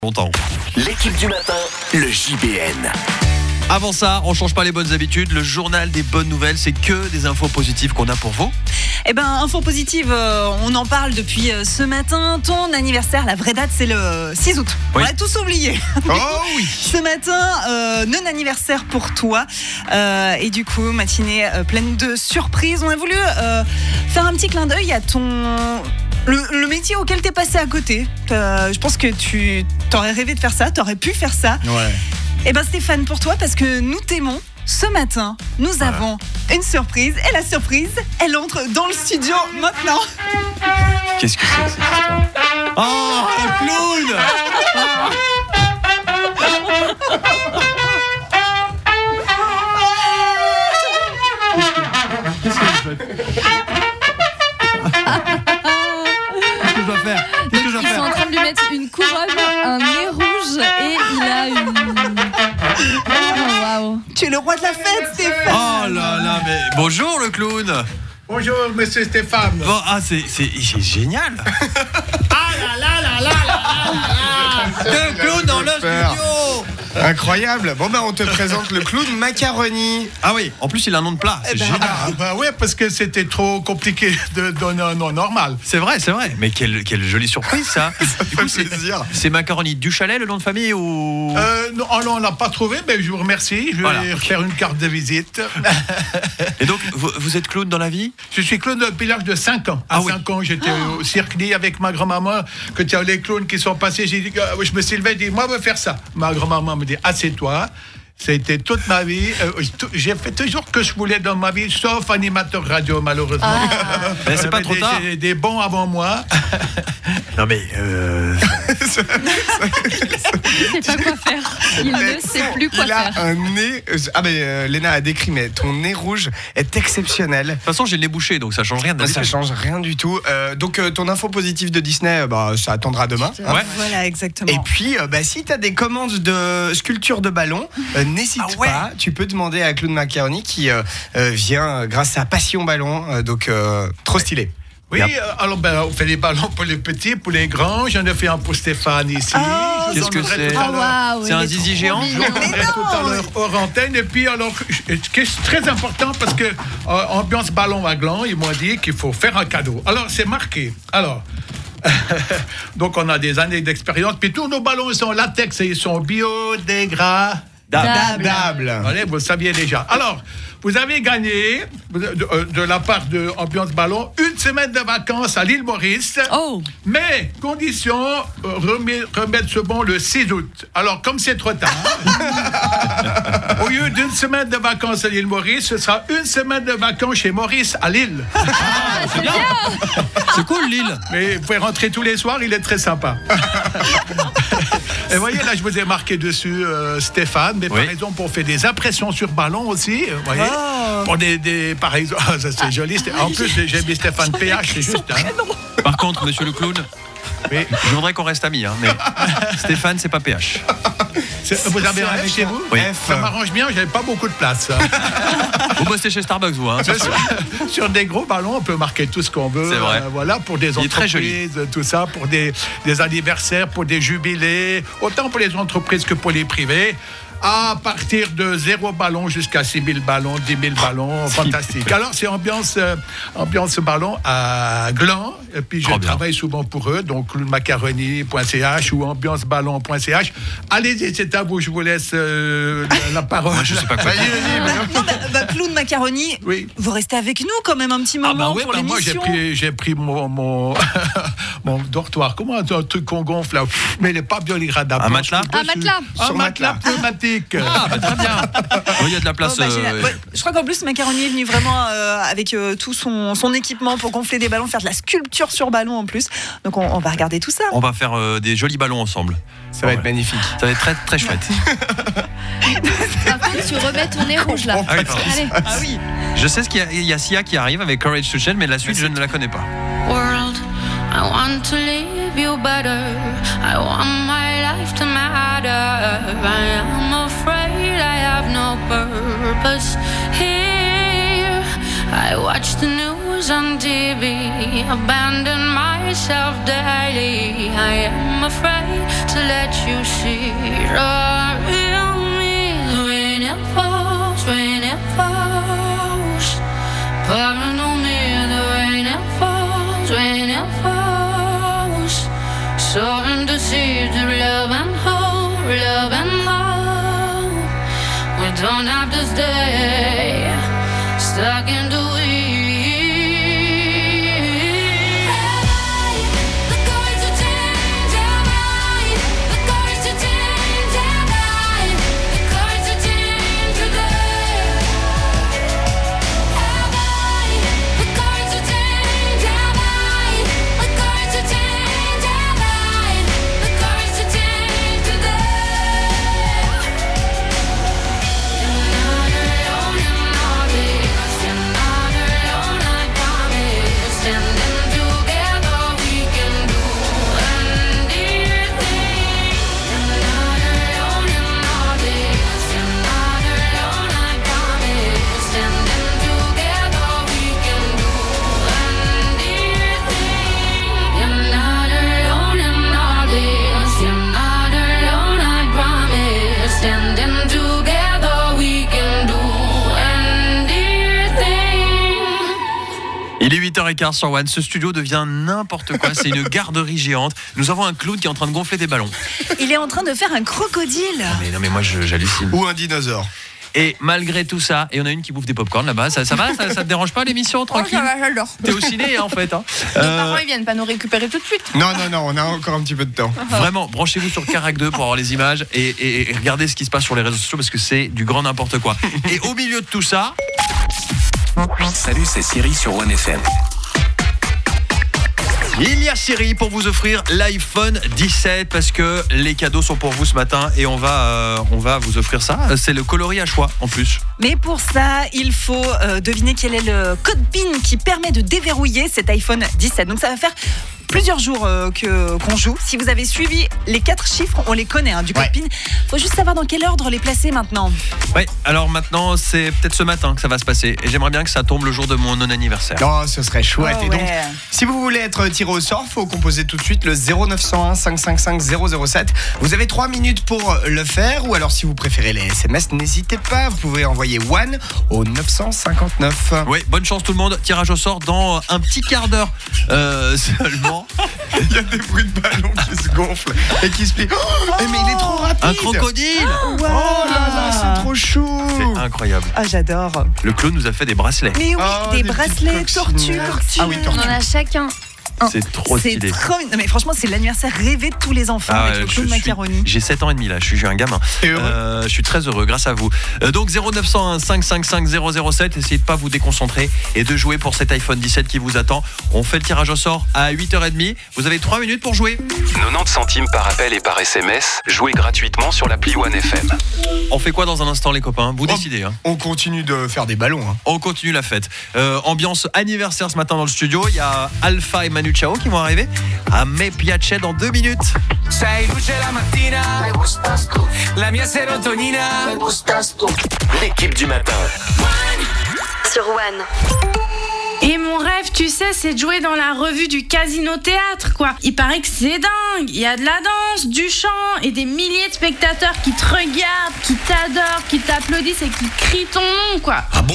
Longtemps. L'équipe du matin, le JBN. Avant ça, on change pas les bonnes habitudes. Le journal des bonnes nouvelles, c'est que des infos positives qu'on a pour vous. Eh ben, info positive, on en parle depuis ce matin. Ton anniversaire, la vraie date, c'est le 6 août. Oui. On l'a tous oublié. Oh oui. Ce matin, non-anniversaire pour toi. Et du coup, matinée pleine de surprises. On a voulu faire un petit clin d'œil à le métier auquel t'es passé à côté. Je pense que tu t'aurais rêvé de faire ça, t'aurais pu faire ça. Ouais. Eh ben Stéphane, pour toi, parce que nous t'aimons, ce matin, nous avons une surprise. Et la surprise, elle entre dans le studio maintenant. Qu'est-ce que c'est que cette histoire ? Oh, un clown. Qu'est-ce que je dois faire ? Qu'est-ce que je dois Ils sont en faire ? train de lui mettre une couronne, un nez rouge et il a une... Oh, waouh. Tu es le roi de la fête, Stéphane. Oh là là, mais bonjour le clown. Bonjour, monsieur Stéphane. Bon, c'est génial. Deux clowns dans le studio. Incroyable. Bon on te présente le clown Macaroni. Ah oui, en plus il a un nom de plat, c'est génial. Ouais, parce que c'était trop compliqué de donner un nom normal. C'est vrai. Mais quelle jolie surprise ça. Du coup, plaisir. c'est Macaroni du Chalet, le nom de famille ou... Non, on l'a pas trouvé, mais je vous remercie. Je vais faire une carte de visite. Et donc, vous êtes clown dans la vie ? Je suis clown depuis l'âge de 5 ans. À 5 ans, j'étais au Cirque avec ma grand-maman. Quand il y a les clowns qui sont passés, j'ai dit, je me suis levé et dit, moi, je veux faire ça. Ma grand-maman me dit, assieds-toi. C'était toute ma vie. J'ai fait toujours ce que je voulais dans ma vie, sauf animateur radio, malheureusement. Mais c'est pas trop tard. J'ai des bons avant moi. Non mais... Il sait pas quoi faire. Il ne sait plus quoi Il a faire. un nez... Léna a décrit, mais ton nez rouge est exceptionnel. De toute façon, j'ai le nez bouché, donc ça change rien. Ça change rien du tout. Donc ton info positive de Disney, ça attendra demain. Ouais. Voilà, exactement. Et puis, si tu as des commandes de sculpture de ballon, n'hésite pas. Tu peux demander à Clown Macaroni qui vient grâce à Passion Ballon. Donc, trop stylé. Oui, alors on fait des ballons pour les petits, pour les grands. J'en ai fait un pour Stéphane ici. Qu'est-ce que c'est ? Waouh, C'est un zizi géant ? Je vous montrerai tout à l'heure hors antenne. Et puis, alors, ce qui est très important, parce que ambiance ballon à gland, ils m'ont dit qu'il faut faire un cadeau. Alors, c'est marqué. Alors, donc, on a des années d'expérience. Puis, tous nos ballons, ils sont en latex et ils sont biodégradables. Allez, vous le saviez déjà. Alors, vous avez gagné, de la part de Ambiance Ballon, une semaine de vacances à l'île Maurice. Oh. Mais, condition, remettre ce bon le 6 août. Alors, comme c'est trop tard, au lieu d'une semaine de vacances à l'île Maurice, ce sera une semaine de vacances chez Maurice à Lille. C'est bien. C'est cool l'île. Mais vous pouvez rentrer tous les soirs, il est très sympa. Et voyez, là, je vous ai marqué dessus Stéphane, mais par exemple, on fait des impressions sur ballon aussi, vous voyez. Pour par exemple, ça c'est joli. En plus, j'ai mis Stéphane PH, c'est juste. Par contre, monsieur le clown, Mais, je voudrais qu'on reste amis, mais Stéphane, c'est pas PH. vous avez un chez vous ? Oui. Ça m'arrange bien, j'avais pas beaucoup de place. Vous bossez chez Starbucks, vous, hein ? Sur des gros ballons, on peut marquer tout ce qu'on veut. C'est vrai. Voilà, pour des Il est très joli. entreprises, tout ça, pour des anniversaires, pour des jubilés, autant pour les entreprises que pour les privés. À partir de 0 ballon jusqu'à 6 000 ballons, 10 000 ballons, fantastique. Alors, c'est ambiance ballon à Gland. Et puis, je travaille souvent pour eux, donc clownmacaroni.ch ou ambianceballon.ch. Allez-y, c'est à vous, je vous laisse la parole. Moi, je sais pas quoi. Clown Macaroni, vous restez avec nous quand même un petit moment pour l'émission. Moi, j'ai pris mon dortoir. Comment un truc qu'on gonfle là ? Mais il n'est pas biodégradable. Un matelas ? Un matelas. Un matelas pneumatique. Ah, très bien. Il y a de la place. Je crois qu'en plus, Macaroni est venu vraiment avec tout son équipement pour gonfler des ballons, faire de la sculpture sur ballon en plus. Donc, on va regarder tout ça. On va faire des jolis ballons ensemble. Ça va être magnifique. Ça va être très, très chouette. Par contre, tu remets ton nez rouge là. Ah oui, pardon. Allez. Ah oui. Je sais qu'il y a Sia qui arrive avec Courage to Change, mais la suite, je ne la connais pas. World, I want to leave you better. I want my life to matter. I am afraid I have no purpose here. I watch the news news on TV, abandon myself daily. I am afraid to let you see the real me. When it falls, pouring on me. The rain it falls, sowing the seeds of love and hope, love and hope. We don't have to stay stuck in the weeds. Have I the courage to change? Have I the courage to change? Have I the courage to change today? Have I the courage to change? Have I the courage to change? Have I the courage to change today? You're not alone in all this. You're not alone, I promise. Standing together, we can do anything. You're not alone in all this. You're not alone, I promise. Standing together, we can do anything. You're not alone in all this. You're not alone, I promise. Standing together, we can do anything. Il est 8h15 sur One. Ce studio devient n'importe quoi. C'est une garderie géante. Nous avons un clown qui est en train de gonfler des ballons. Il est en train de faire un crocodile. Non mais moi j'hallucine. Ou un dinosaure. Et malgré tout ça, et on a une qui bouffe des popcorn là-bas, ça va, ça te dérange pas l'émission, tranquille? Ça va, j'adore. T'es au ciné en fait. Hein. Nos parents ils viennent pas nous récupérer tout de suite. Non, on a encore un petit peu de temps. Vraiment, branchez-vous sur Carac 2 pour avoir les images et regardez ce qui se passe sur les réseaux sociaux parce que c'est du grand n'importe quoi. Et au milieu de tout ça, Salut, c'est Siri sur One FM. il y a Siri pour vous offrir l'iPhone 17 parce que les cadeaux sont pour vous ce matin et on va vous offrir ça. C'est le coloris à choix en plus. Mais pour ça, il faut deviner quel est le code PIN qui permet de déverrouiller cet iPhone 17. Donc ça va faire plusieurs jours qu'on joue. Si vous avez suivi les 4 chiffres, on les connaît du code PIN. Faut juste savoir dans quel ordre les placer maintenant. Ouais, alors maintenant c'est peut-être ce matin que ça va se passer et j'aimerais bien que ça tombe le jour de mon non-anniversaire. Oh, ce serait chouette. Oh, Et donc, ouais. si vous voulez être tiré au sort, faut composer tout de suite le 0901 555 007. Vous avez 3 minutes pour le faire, ou alors si vous préférez les SMS, n'hésitez pas, vous pouvez envoyer One au 959. Oui, bonne chance tout le monde. Tirage au sort dans un petit quart d'heure seulement. Il y a des bruits de ballons qui se gonflent et qui se plient. Oh, mais il est trop rapide. Un crocodile. Oh là là, c'est trop chou. C'est incroyable. Ah, j'adore. Le clown nous a fait des bracelets. Mais oui, Oh, des des bracelets, petites tortues. coccinelles. Ah oui, On tortue. en a chacun. C'est trop C'est stylé. trop... Non, mais franchement, c'est l'anniversaire rêvé de tous les enfants avec le clown macaroni. J'ai 7 ans et demi là, je suis un gamin. T'es heureux Je suis très heureux grâce à vous. Donc 0901 555 007, essayez de pas vous déconcentrer et de jouer pour cet iPhone 17 qui vous attend. On fait le tirage au sort à 8h30. Vous avez 3 minutes pour jouer. 90 centimes par appel et par SMS. Jouez gratuitement sur l'appli One FM. On fait quoi dans un instant les copains? Vous décidez. Hein. On continue de faire des ballons. On continue la fête. Ambiance anniversaire ce matin dans le studio. Il y a Alpha et Manu Chao qui vont arriver. A me piace dans 2 minutes. Sei luce la mattina, la mia serotonina. L'équipe du matin. Sur One. Et mon rêve, tu sais, c'est de jouer dans la revue du Casino Théâtre, quoi. Il paraît que c'est dingue. Il y a de la danse, du chant et des milliers de spectateurs qui te regardent, qui t'adorent, qui t'applaudissent et qui crient ton nom, quoi. Ah bon?